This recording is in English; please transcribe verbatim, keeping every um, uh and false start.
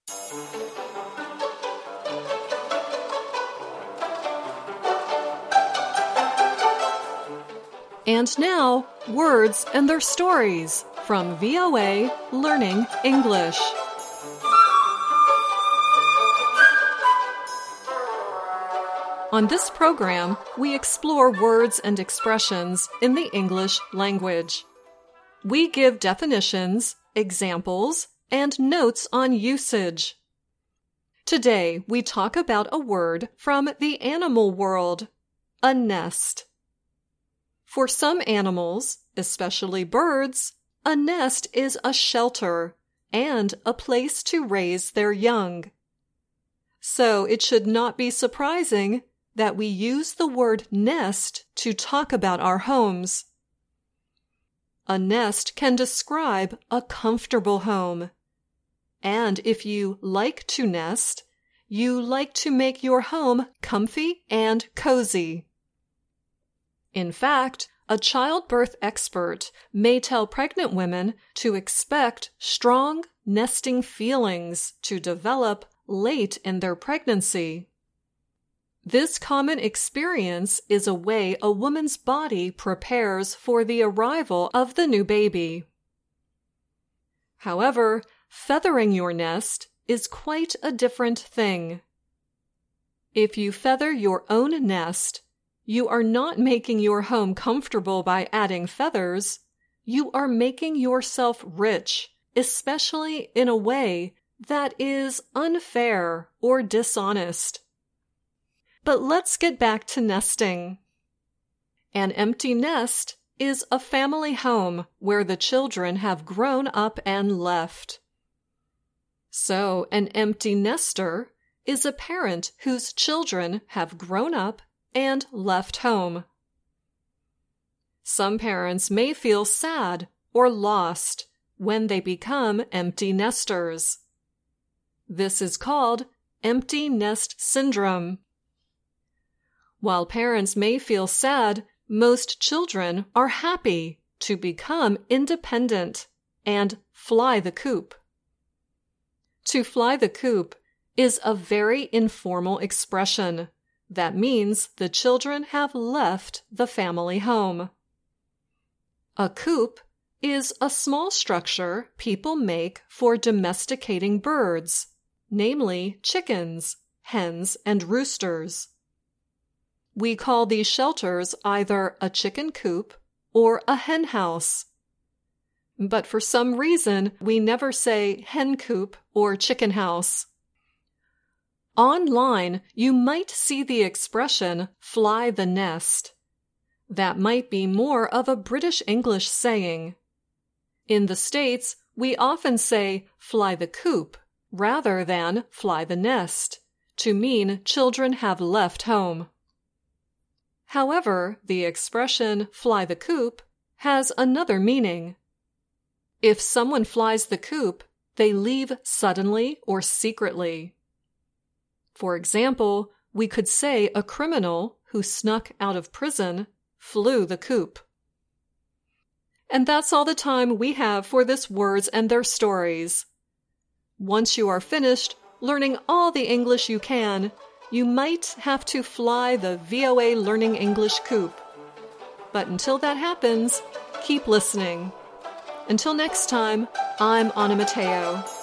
And now, words and their stories from V O A Learning English. On this program, we explore words and expressions in the English language. We give definitions, examples, and notes on usage. Today, we talk about a word from the animal world, a nest. For some animals, especially birds, a nest is a shelter and a place to raise their young. So it should not be surprising that we use the word nest to talk about our homes. A nest can describe a comfortable home. And if you like to nest, you like to make your home comfy and cozy. In fact, a childbirth expert may tell pregnant women to expect strong nesting feelings to develop late in their pregnancy. This common experience is a way a woman's body prepares for the arrival of the new baby. However, feathering your nest is quite a different thing. If you feather your own nest, you are not making your home comfortable by adding feathers. You are making yourself rich, especially in a way that is unfair or dishonest. But let's get back to nesting. An empty nest is a family home where the children have grown up and left. So, an empty nester is a parent whose children have grown up and left home. Some parents may feel sad or lost when they become empty nesters. This is called empty nest syndrome. While parents may feel sad, most children are happy to become independent and fly the coop. To fly the coop is a very informal expression that means the children have left the family home. A coop is a small structure people make for domesticating birds, namely chickens, hens, and roosters. We call these shelters either a chicken coop or a hen house. But for some reason, we never say hen coop or chicken house. Online, you might see the expression fly the nest. That might be more of a British English saying. In the States, we often say fly the coop rather than fly the nest to mean children have left home. However, the expression fly the coop has another meaning. If someone flies the coop, they leave suddenly or secretly. For example, we could say a criminal who snuck out of prison flew the coop. And that's all the time we have for this Words and Their Stories. Once you are finished learning all the English you can, you might have to fly the V O A Learning English coop. But until that happens, keep listening. Until next time, I'm Anna Mateo.